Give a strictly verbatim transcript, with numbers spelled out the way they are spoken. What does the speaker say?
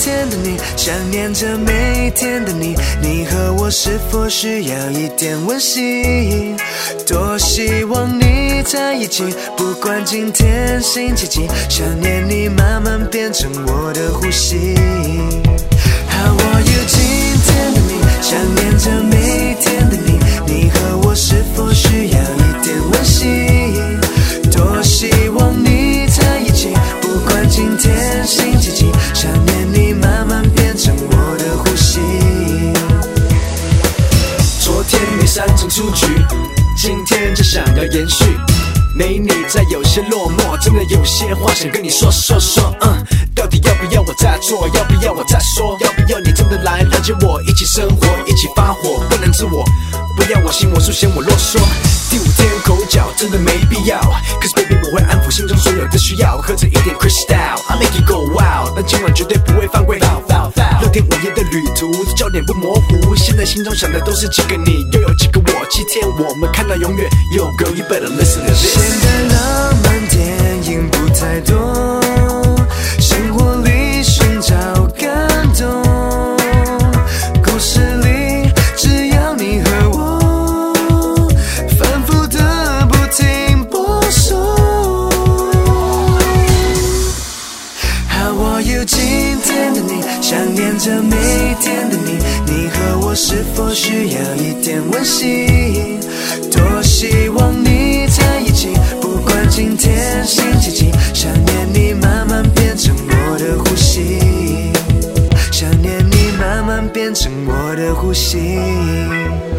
天的你，想念着每一天的你。你和我是否需要一点温馨？多希望你在一起，不管今天星期几，想念你慢慢变成我的呼吸。How are you？ 今天的你，想念着每一天的你。你和我是否需要一点温馨？多希望你在一起，不管今天星期几，想念你慢慢变成我的呼吸。 昨天你三成出局，今天就想要延续。没你在有些落寞，真的有些话想跟你说说说。嗯，到底要不要我再做？要不要我再说？要不要你真的来了解我，一起生活，一起发火，不能自我，不要我行我素，嫌我啰嗦。第五天口角真的没必要 ，Cause baby 我会安抚心中所有的需要，喝着一点 Crystal， I make it go wild， 但今晚绝对不会犯规。六天五夜的旅途，焦点不模糊，现在心中想的都是几个你，又有几个我，七天我们看到永远。Yo girl you better listen to this。 现在浪漫电影不太多，生活里寻找感动，故事里只要你和我，反复的不停播送。How are you？ 今天的你，想念着每一天的你。你和我是否需要一点温馨？多希望你在一起，不管今天星期几，想念你慢慢变成我的呼吸，想念你慢慢变成我的呼吸。